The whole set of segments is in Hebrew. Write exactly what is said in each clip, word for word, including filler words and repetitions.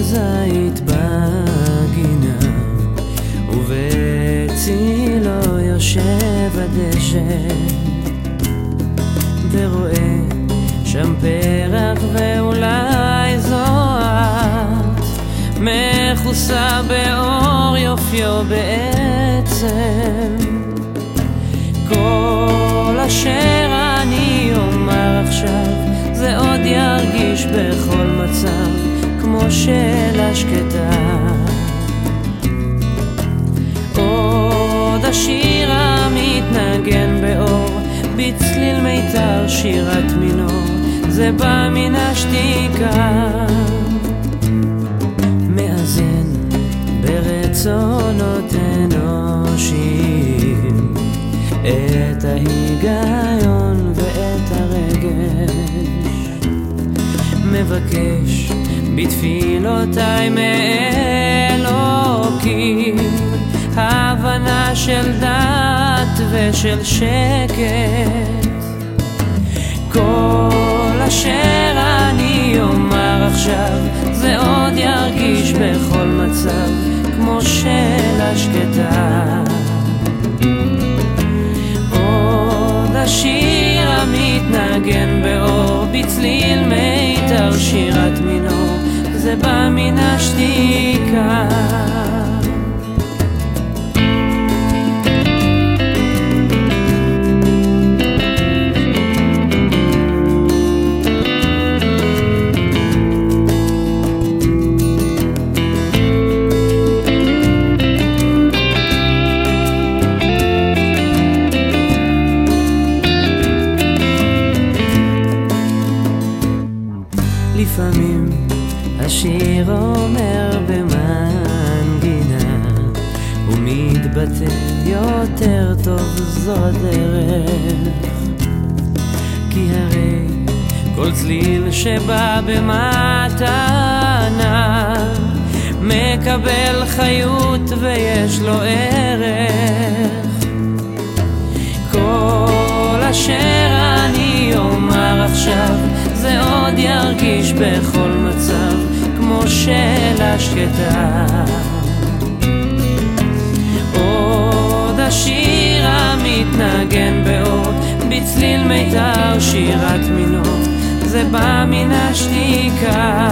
הזית בגינה, ובצילו יושב הדשא, ורואה שם פרח ואולי זוהת, מכוסה באור יופיו בעצם. כל אשר אני אומר עכשיו, זה עוד ירגיש בכל מצב כמו שאלה שקטה. עוד השיר המתנגן באור, בצליל מיתר שירת מינור, זה בא מן השתיקה. מאזן ברצונות אנושיים את ההיגיון ואת הרגש, מבקש בתפילותיי מאלוקים הבנה של דת ושל שקט. כל אשר אני אומר עכשיו, זה עוד ירגיש בכל מצב כמו שאלה שקטה. עוד השיר המתנגן באור, בצליל מיתר שירת מינור, זה בא מן השתיקה. לפעמים השיר אומר במנגינה, הוא מתבטא יותר טוב, זו הדרך. כי הרי כל צליל שבא במתנה מקבל חיות ויש לו ערך. כל אשר אני אומר עכשיו, זה עוד ירגיש בכל מצב כמו שאלה שקטה. עוד השיר המתנגן באור, בצליל מיתר שירת מינור, זה בא מן השתיקה.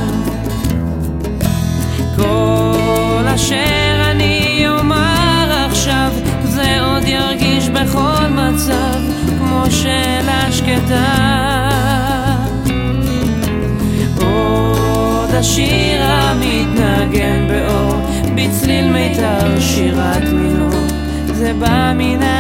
כל אשר אני אומר עכשיו, זה עוד ירגיש בכל מצב כמו שאלה שקטה. עוד השיר המתנגן באור, בצליל מיתר שירת מינור, זה בא מן